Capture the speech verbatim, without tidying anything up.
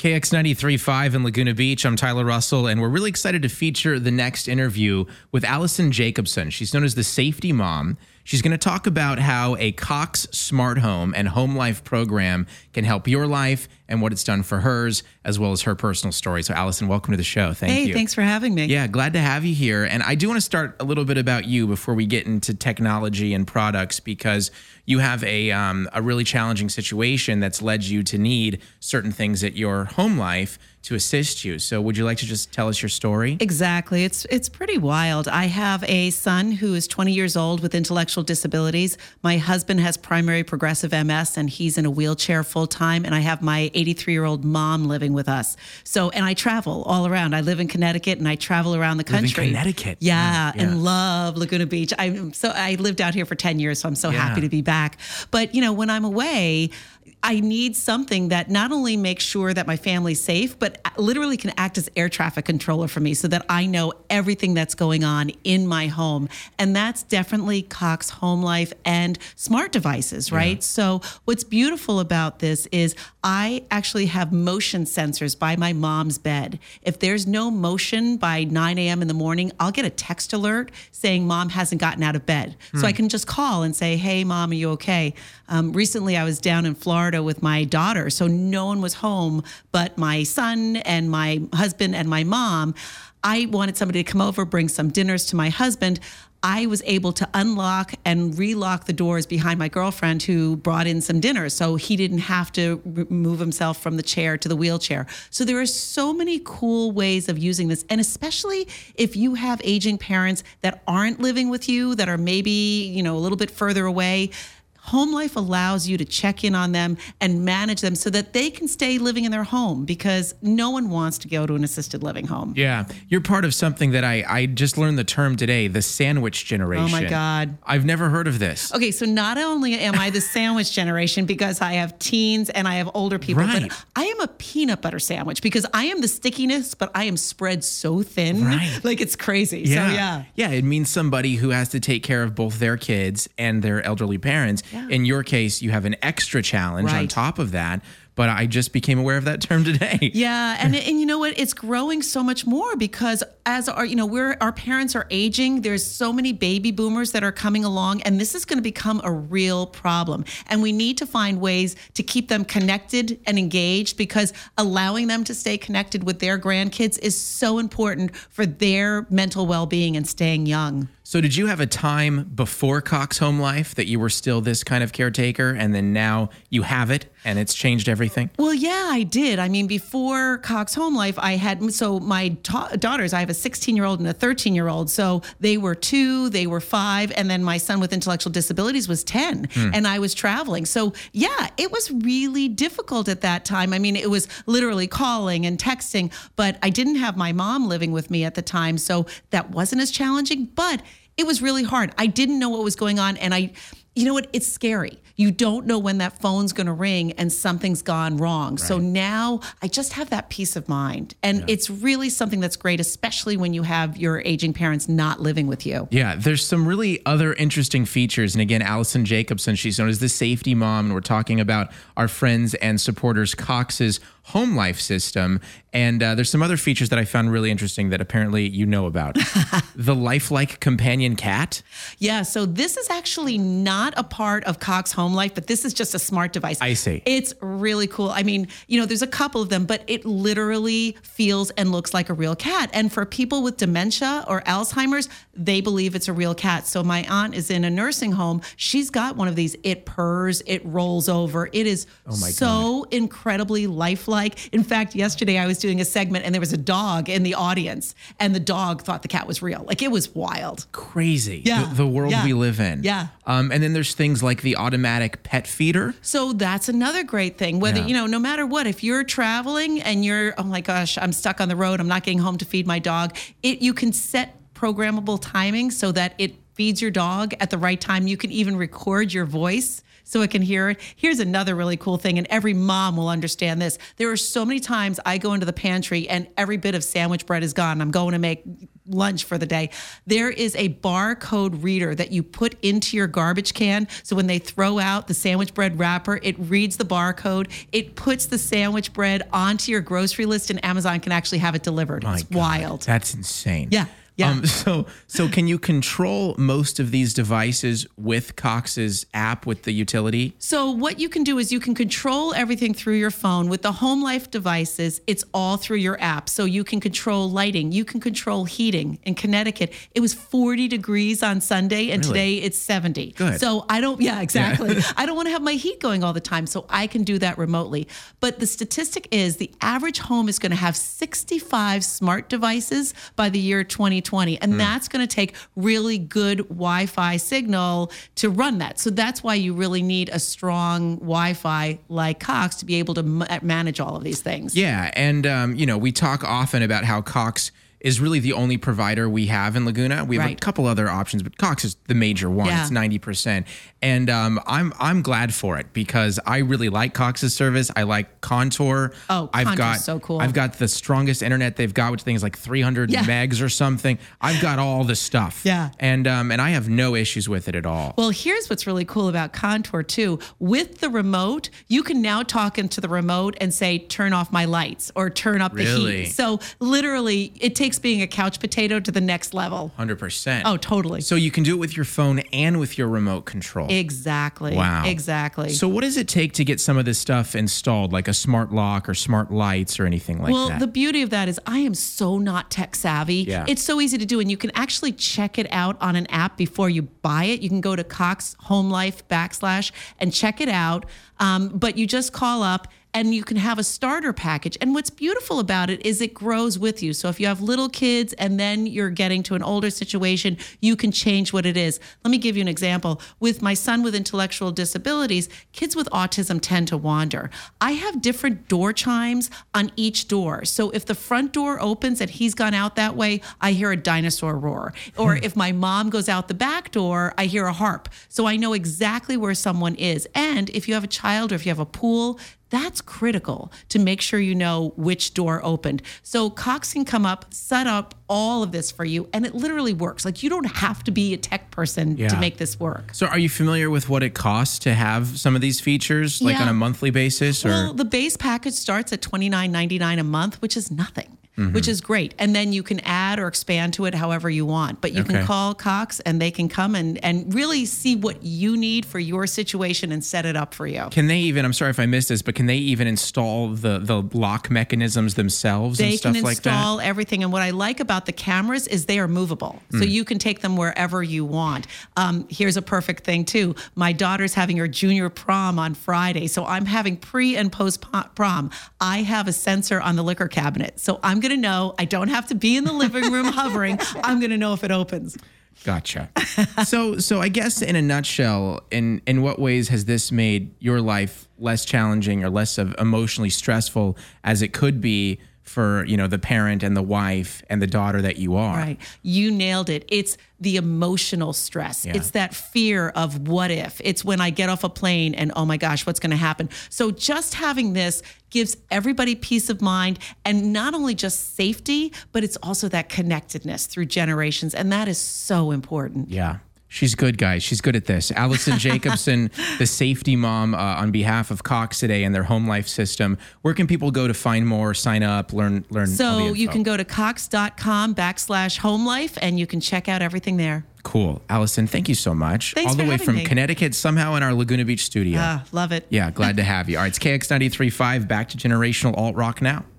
K X ninety-three point five in Laguna Beach. I'm Tyler Russell, and we're really excited to feature the next interview with Allison Jacobson. She's known as the Safety Mom. She's going to talk about how a Cox Smart Home and Home Life program can help your life and what it's done for hers, as well as her personal story. So, Allison, welcome to the show. Thank hey, you. Hey, thanks for having me. Yeah, glad to have you here. And I do want to start a little bit about you before we get into technology and products, because you have a um, a really challenging situation that's led you to need certain things at your home life to assist you. So would you like to just tell us your story? Exactly. It's it's pretty wild. I have a son who is twenty years old with intellectual disabilities. My husband has primary progressive M S, and he's in a wheelchair full time. And I have my eighty-three-year-old mom living with us. So, and I travel all around. I live in Connecticut, and I travel around the country. Live in Connecticut. Yeah, yeah, and love Laguna Beach. I'm so I lived out here for ten years, so I'm so yeah. happy to be back. But, you know, when I'm away, I need something that not only makes sure that my family's safe, but literally can act as air traffic controller for me so that I know everything that's going on in my home. And that's definitely Cox Home Life and smart devices, right? Yeah. So what's beautiful about this is I actually have motion sensors by my mom's bed. If there's no motion by nine a.m. in the morning, I'll get a text alert saying mom hasn't gotten out of bed. Hmm. So I can just call and say, hey, mom, are you okay? Um, recently, I was down in Florida with my daughter, so no one was home but my son and my husband and my mom. I wanted somebody to come over, bring some dinners to my husband. I was able to unlock and relock the doors behind my girlfriend who brought in some dinner, so he didn't have to move himself from the chair to the wheelchair. So there are so many cool ways of using this, and especially if you have aging parents that aren't living with you, that are maybe, you know, a little bit further away. Home Life allows you to check in on them and manage them so that they can stay living in their home, because no one wants to go to an assisted living home. Yeah. You're part of something that I, I just learned the term today, the sandwich generation. Oh, my God. I've never heard of this. Okay, so not only am I the sandwich generation because I have teens and I have older people, right. but I am a peanut butter sandwich because I am the stickiness, but I am spread so thin. Right. Like, it's crazy. Yeah. So, yeah. Yeah, it means somebody who has to take care of both their kids and their elderly parents. Yeah. In your case, you have an extra challenge right. on top of that. But I just became aware of that term today. Yeah, and and you know what? It's growing so much more because as our you know we're our parents are aging. There's so many baby boomers that are coming along, and this is going to become a real problem. And we need to find ways to keep them connected and engaged, because allowing them to stay connected with their grandkids is so important for their mental well-being and staying young. So did you have a time before Cox Home Life that you were still this kind of caretaker, and then now you have it and it's changed everything? Well, yeah, I did. I mean, before Cox Home Life, I had, so my ta- daughters, I have a sixteen-year-old and a thirteen-year-old. So they were two, they were five, and then my son with intellectual disabilities was ten, hmm. and I was traveling. So yeah, it was really difficult at that time. I mean, it was literally calling and texting, but I didn't have my mom living with me at the time, so that wasn't as challenging, but it was really hard. I didn't know what was going on, and I, you know what, it's scary. You don't know when that phone's going to ring and something's gone wrong. Right. So now I just have that peace of mind. And yeah. it's really something that's great, especially when you have your aging parents not living with you. Yeah, there's some really other interesting features. And again, Allison Jacobson, she's known as the Safety Mom, and we're talking about our friends and supporters Cox's Home Life system. And uh, there's some other features that I found really interesting that apparently you know about. The lifelike companion cat. Yeah, so this is actually not a part of Cox Home Life, but this is just a smart device. I see. It's really cool. I mean, you know, there's a couple of them, but it literally feels and looks like a real cat. And for people with dementia or Alzheimer's, they believe it's a real cat. So my aunt is in a nursing home. She's got one of these. It purrs, it rolls over. It is oh my so God. incredibly lifelike. In fact, yesterday I was doing a segment and there was a dog in the audience, and the dog thought the cat was real. Like, it was wild. Crazy. Yeah. The, the world yeah. we live in. Yeah. Um, and then there's things like the automatic pet feeder. So that's another great thing. Whether, yeah. you know, no matter what, if you're traveling and you're, oh my gosh, I'm stuck on the road, I'm not getting home to feed my dog, it you can set programmable timing so that it feeds your dog at the right time. You can even record your voice so it can hear it. Here's another really cool thing, and every mom will understand this. There are so many times I go into the pantry and every bit of sandwich bread is gone. I'm going to make lunch for the day. There is a barcode reader that you put into your garbage can. So when they throw out the sandwich bread wrapper, it reads the barcode. It puts the sandwich bread onto your grocery list, and Amazon can actually have it delivered. My it's God, wild. That's insane. Yeah. Yeah. Um, so, so can you control most of these devices with Cox's app with the utility? So what you can do is you can control everything through your phone. With the Home Life devices, it's all through your app. So you can control lighting, you can control heating. In Connecticut, it was forty degrees on Sunday, and Really? today it's seventy. Good. So I don't, yeah, exactly. I don't want to have my heat going all the time, so I can do that remotely. But the statistic is the average home is going to have sixty-five smart devices by the year twenty twenty, and mm. that's going to take really good Wi-Fi signal to run that. So that's why you really need a strong Wi-Fi like Cox to be able to m- manage all of these things. Yeah, and um, you know, we talk often about how Cox is really the only provider we have in Laguna. We have right. a couple other options, but Cox is the major one. Yeah. It's ninety percent. And um, I'm I'm glad for it because I really like Cox's service. I like Contour. Oh, I've Contour's got, so cool. I've got the strongest internet they've got, which things like three hundred Yeah. megs or something. I've got all the stuff. Yeah. And um, and I have no issues with it at all. Well, here's what's really cool about Contour too. With the remote, you can now talk into the remote and say, turn off my lights or turn up the Really? heat. So literally, it takes being a couch potato to the next level. one hundred percent. Oh, totally. So you can do it with your phone and with your remote control. Exactly. Wow. Exactly. So what does it take to get some of this stuff installed, like a smart lock or smart lights or anything like well, that? the beauty of that is I am so not tech savvy. Yeah. It's so easy to do, and you can actually check it out on an app before you buy it. You can go to Cox Home Life backslash and check it out. Um, but you just call up and you can have a starter package. And what's beautiful about it is it grows with you. So if you have little kids and then you're getting to an older situation, you can change what it is. Let me give you an example. With my son with intellectual disabilities, kids with autism tend to wander. I have different door chimes on each door. So if the front door opens and he's gone out that way, I hear a dinosaur roar. Or if my mom goes out the back door, I hear a harp. So I know exactly where someone is. And if you have a child or if you have a pool, that's critical to make sure you know which door opened. So Cox can come up, set up all of this for you, and it literally works. Like, you don't have to be a tech person Yeah. to make this work. So are you familiar with what it costs to have some of these features, like Yeah. on a monthly basis? Or Well, the base package starts at twenty-nine ninety-nine a month, which is nothing. Mm-hmm. Which is great. And then you can add or expand to it however you want. But you Okay. can call Cox and they can come and, and really see what you need for your situation and set it up for you. Can they even, I'm sorry if I missed this, but can they even install the, the lock mechanisms themselves They and stuff can like that? install everything. And what I like about the cameras is they are movable. So Mm. you can take them wherever you want. Um, here's a perfect thing too. My daughter's having her junior prom on Friday. So I'm having pre and post prom. I have a sensor on the liquor cabinet. So I'm going to know, I don't have to be in the living room hovering. I'm going to know if it opens. Gotcha. so, so I guess in a nutshell, in in what ways has this made your life less challenging or less of emotionally stressful as it could be for, you know, the parent and the wife and the daughter that you are? Right. You nailed it. It's the emotional stress. Yeah. It's that fear of what if. It's when I get off a plane and, oh my gosh, what's going to happen? So just having this gives everybody peace of mind, and not only just safety, but it's also that connectedness through generations. And that is so important. Yeah. She's good, guys. She's good at this. Allison Jacobson, the safety mom, uh, on behalf of Cox today and their home life system. Where can people go to find more, sign up, learn, learn? all the So info? you can go to cox.com backslash home life and you can check out everything there. Cool. Allison, thank you so much. Thanks all the for way having from me. Connecticut, somehow in our Laguna Beach studio. Ah, love it. Yeah, glad to have you. All right, it's K X ninety-three point five, back to generational alt rock now.